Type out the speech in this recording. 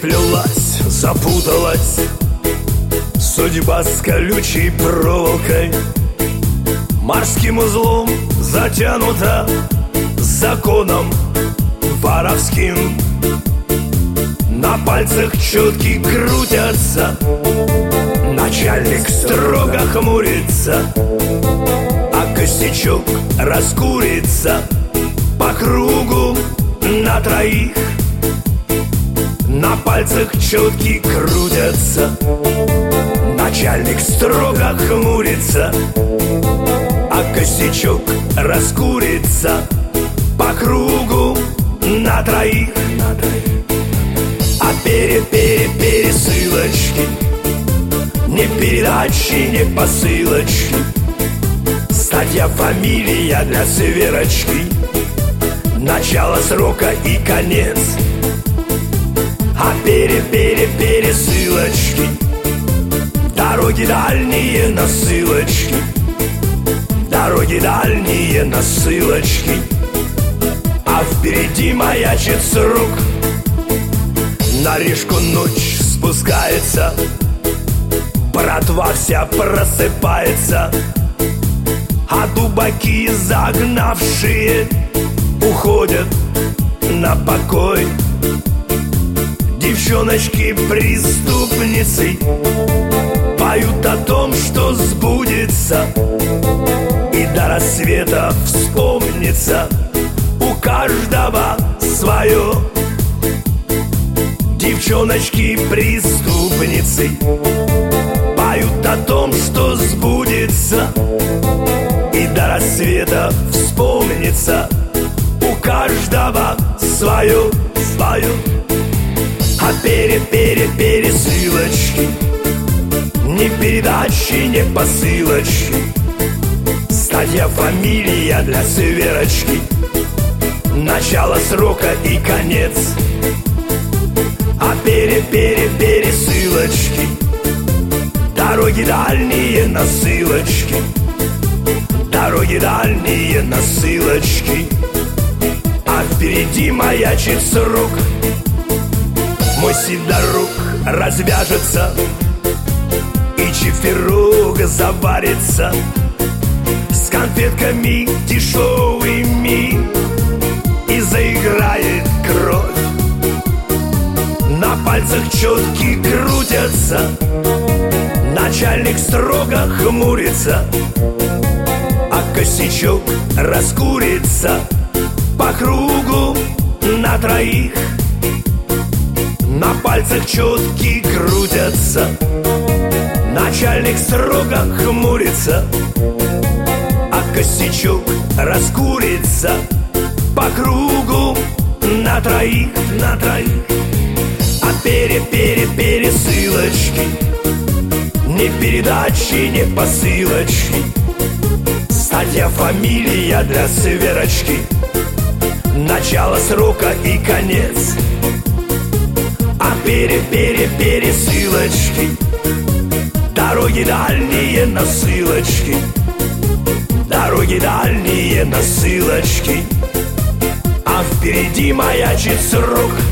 Сплелась, запуталась судьба с колючей проволокой, морским узлом затянута законом воровским. На пальцах четки крутятся, начальник строго хмурится, а косячок раскурится по кругу на троих. На пальцах четки крутятся, начальник строго хмурится, а косячок раскурится по кругу на троих. А пересылочки, не передачи, не посылочки, статья, фамилия для сверочки, начало срока и конец. А пересылочки, дороги дальние на ссылочки, дороги дальние на ссылочки, а впереди маячит срок. На Рижку ночь спускается, братва вся просыпается, а дубаки загнавшие уходят на покой. Девчоночки-преступницы поют о том, что сбудется, и до рассвета вспомнится у каждого свое. Девчоночки-преступницы поют о том, что сбудется, и до рассвета вспомнится у каждого свое. А пересылочки, не передачи, не посылочки, статья, фамилия для сверочки, начало срока и конец. А пересылочки, дороги дальние на ссылочки, дороги дальние на ссылочки, а впереди маячит срок. Мой сидорок развяжется, и чиферок заварится с конфетками дешевыми, и заиграет кровь. На пальцах четки крутятся, начальник строго хмурится, а косячок раскурится по кругу на троих. На пальцах четки крутятся, начальник строго хмурится, а косячок раскурится по кругу на троих. А пересылочки, не передачи, не посылочки, статья, фамилия для сверочки, начало срока и конец. А пересылочки, дороги дальние на ссылочки, дороги дальние на ссылочки, а впереди маячит срок.